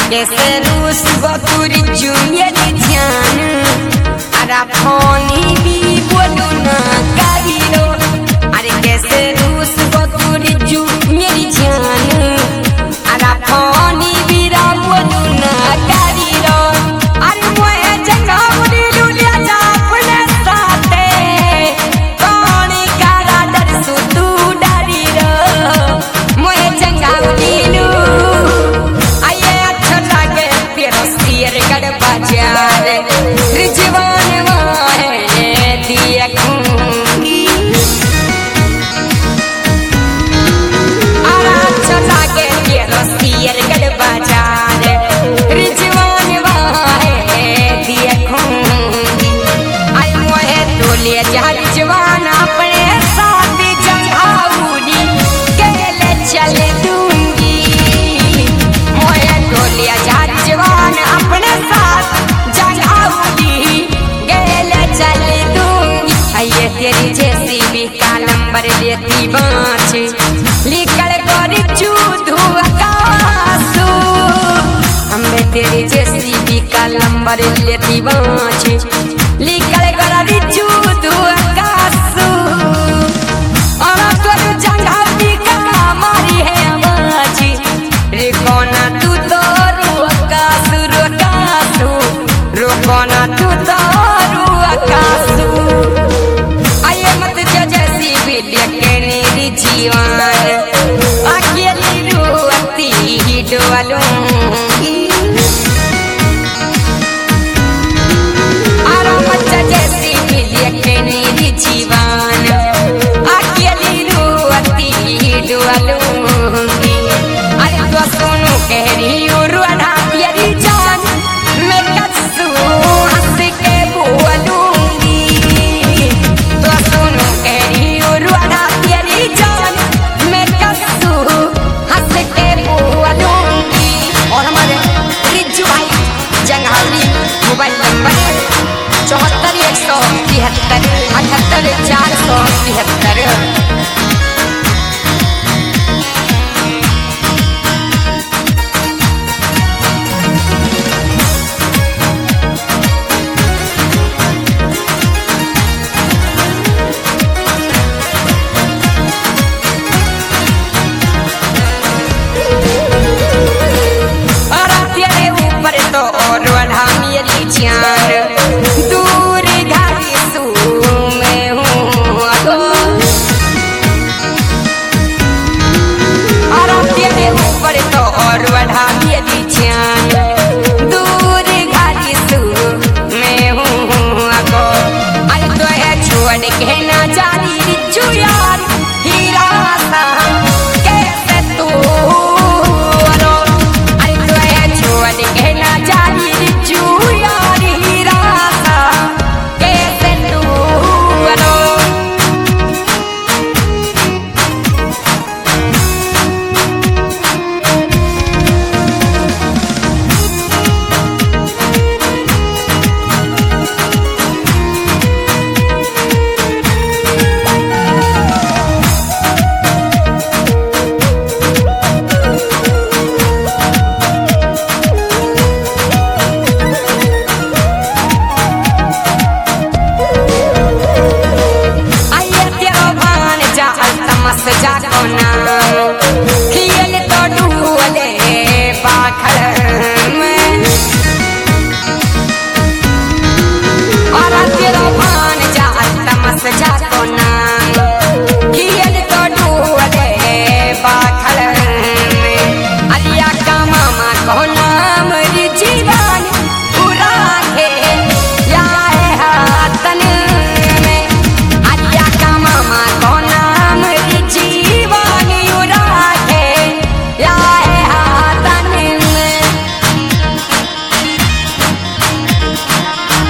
कैसे रूस बतुरी जुएरी जान अरा फोनी भी बोलू ना करियो अरे कैसे रूस बतुरी जुएरी जान अरा फोनी भी रा बोलू ना करियो अरे मोए जंगावरी लुलिया जा अपने साथे कौनी कारा डर सु तू डरी रो मोए जंगावरी लू बाजार रिजवान वाहे दिया खूंगी आरा चला के रसियर गढ़ बाजार रिजवान वाहे दिया खूंगी आई मोहे तोले जा रिजवान अपने साथ जंघाऊनी केले चले दूंगी मोहे तोले जा रिजवान अपने साथ तेरी जैसी भी का नंबर लेती बाँच लिखल करी चूधू आकाशू हमें तेरी जैसी भी का नंबर लेती बाँच लिखल करी चूधू आकाशू और तोर जंघाती का मारी है बाँची रे कोना तू तो रुआकाशू रुआकाशू रोकोना तू तो रुआकाशू जीवन अकेली रोती डोलूं